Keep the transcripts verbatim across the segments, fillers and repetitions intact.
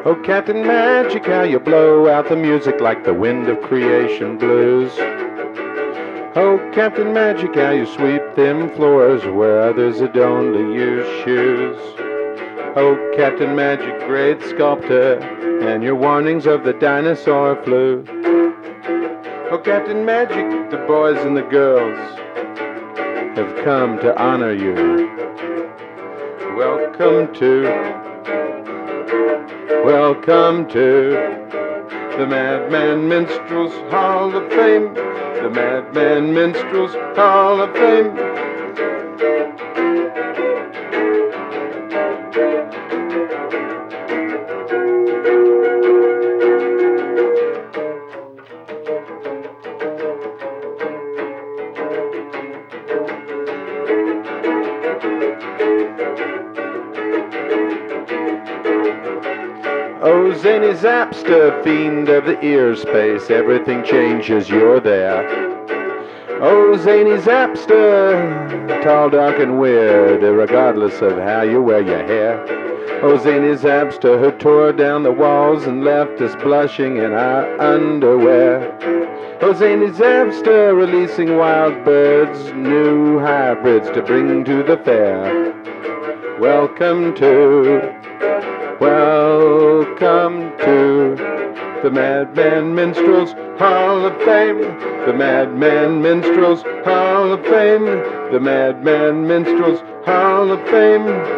Oh, Captain Magic, how you blow out the music like the wind of creation blues. Oh, Captain Magic, how you sweep them floors where others had only used shoes. Oh, Captain Magic, great sculptor, and your warnings of the dinosaur flu. Oh, Captain Magic, the boys and the girls have come to honor you. Welcome to, welcome to the Madman Minstrels Hall of Fame. The Madman Minstrels Hall of Fame. Oh, Zany Zapster, fiend of the ear space, everything changes, you're there. Oh, Zany Zapster, tall, dark, and weird, regardless of how you wear your hair. Oh, Zany Zapster, who tore down the walls and left us blushing in our underwear. Oh, Zany Zapster, releasing wild birds, new hybrids to bring to the fair. Welcome to, welcome to the Madman Minstrels Hall of Fame. The Madman Minstrels Hall of Fame. The Madman Minstrels Hall of Fame.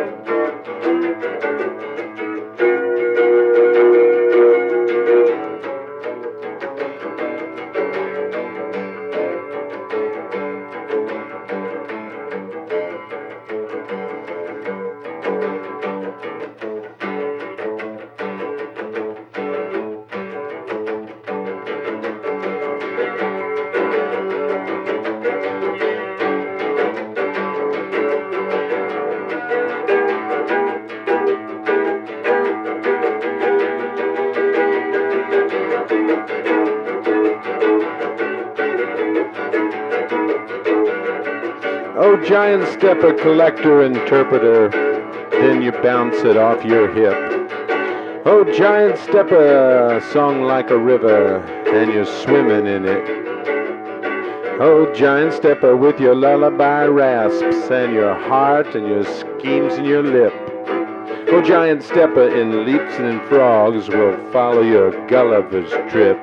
Oh, giant stepper, collector, interpreter, then you bounce it off your hip. Oh, giant stepper, song like a river, and you're swimming in it. Oh, giant stepper, with your lullaby rasps, and your heart, and your schemes, and your lip. Oh, giant stepper, in leaps and in frogs, will follow your Gulliver's trip.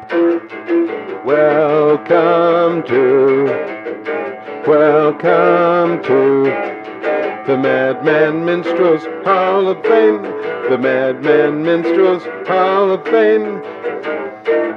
Welcome to, welcome to the Madman Minstrels Hall of Fame. The Madman Minstrels Hall of Fame.